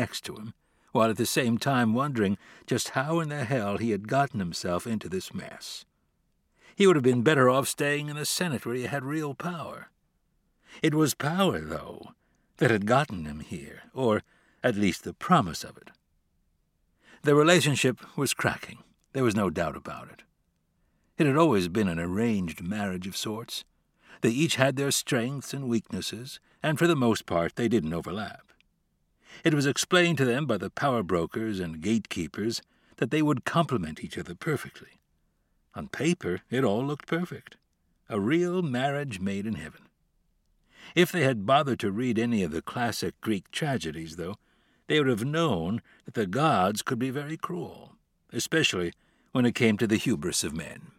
next to him, while at the same time wondering just how in the hell he had gotten himself into this mess. He would have been better off staying in the Senate where he had real power. It was power, though, that had gotten him here, or at least the promise of it. The relationship was cracking. There was no doubt about it. It had always been an arranged marriage of sorts. They each had their strengths and weaknesses, and for the most part they didn't overlap. It was explained to them by the power brokers and gatekeepers that they would complement each other perfectly. On paper, it all looked perfect. A real marriage made in heaven. If they had bothered to read any of the classic Greek tragedies, though, they would have known that the gods could be very cruel, especially when it came to the hubris of men.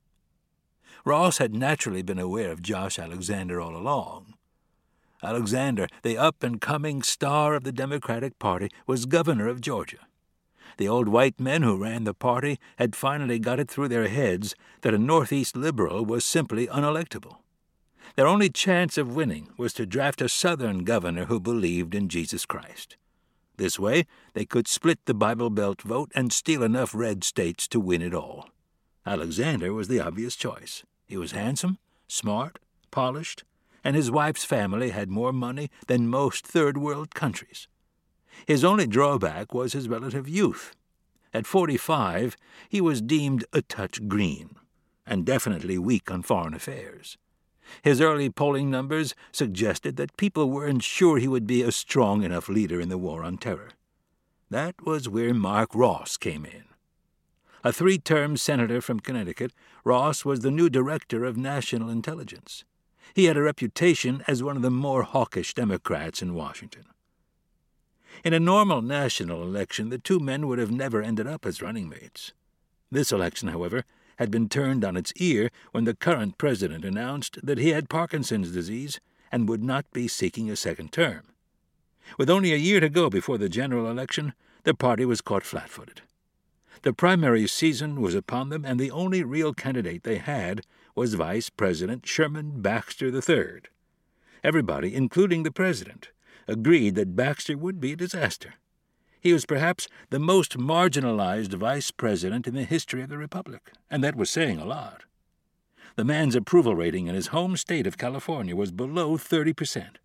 Ross had naturally been aware of Josh Alexander all along. Alexander, the up-and-coming star of the Democratic Party, was governor of Georgia. The old white men who ran the party had finally got it through their heads that a Northeast liberal was simply unelectable. Their only chance of winning was to draft a Southern governor who believed in Jesus Christ. This way, they could split the Bible Belt vote and steal enough red states to win it all. Alexander was the obvious choice. He was handsome, smart, polished, and his wife's family had more money than most third-world countries. His only drawback was his relative youth. At 45, he was deemed a touch green, and definitely weak on foreign affairs. His early polling numbers suggested that people weren't sure he would be a strong enough leader in the war on terror. That was where Mark Ross came in. A 3-term senator from Connecticut, Ross was the new director of national intelligence. He had a reputation as one of the more hawkish Democrats in Washington. In a normal national election, the two men would have never ended up as running mates. This election, however, had been turned on its ear when the current president announced that he had Parkinson's disease and would not be seeking a second term. With only a year to go before the general election, the party was caught flat-footed. The primary season was upon them, and the only real candidate they had was Vice President Sherman Baxter III. Everybody, including the president, agreed that Baxter would be a disaster. He was perhaps the most marginalized vice president in the history of the Republic, and that was saying a lot. The man's approval rating in his home state of California was below 30%.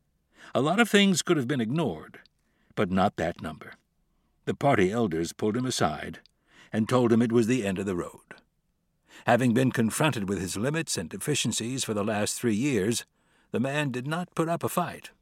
A lot of things could have been ignored, but not that number. The party elders pulled him aside and told him it was the end of the road. Having been confronted with his limits and deficiencies for the last 3 years, the man did not put up a fight.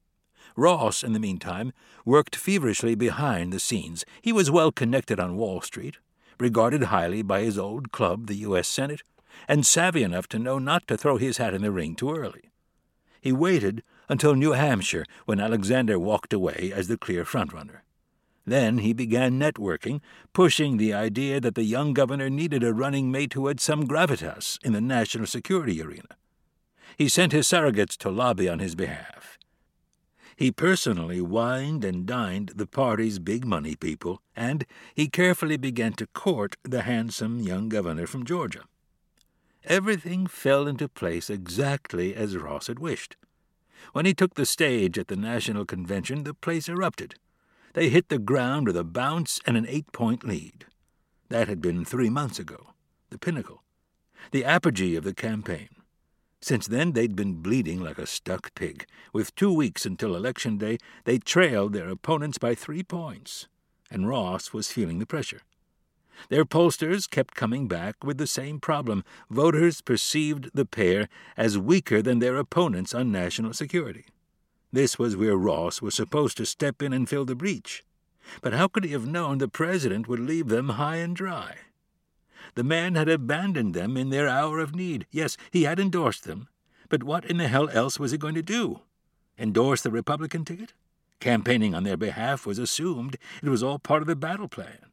Ross, in the meantime, worked feverishly behind the scenes. He was well connected on Wall Street, regarded highly by his old club, the U.S. Senate, and savvy enough to know not to throw his hat in the ring too early. He waited until New Hampshire, when Alexander walked away as the clear frontrunner. Then he began networking, pushing the idea that the young governor needed a running mate who had some gravitas in the national security arena. He sent his surrogates to lobby on his behalf. He personally wined and dined the party's big-money people, and he carefully began to court the handsome young governor from Georgia. Everything fell into place exactly as Ross had wished. When he took the stage at the National Convention, the place erupted. They hit the ground with a bounce and an 8-point lead. That had been 3 months ago, the pinnacle, the apogee of the campaign. Since then, they'd been bleeding like a stuck pig. With 2 weeks until Election Day, they trailed their opponents by 3 points, and Ross was feeling the pressure. Their pollsters kept coming back with the same problem. Voters perceived the pair as weaker than their opponents on national security. This was where Ross was supposed to step in and fill the breach. But how could he have known the president would leave them high and dry? The man had abandoned them in their hour of need. Yes, he had endorsed them, but what in the hell else was he going to do? Endorse the Republican ticket? Campaigning on their behalf was assumed. It was all part of the battle plan.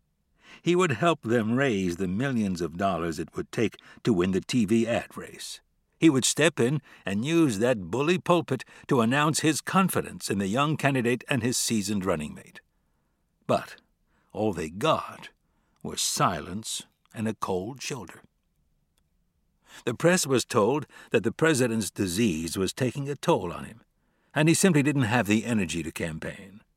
He would help them raise the millions of dollars it would take to win the TV ad race. He would step in and use that bully pulpit to announce his confidence in the young candidate and his seasoned running mate. But all they got was silence and a cold shoulder. The press was told that the president's disease was taking a toll on him, and he simply didn't have the energy to campaign.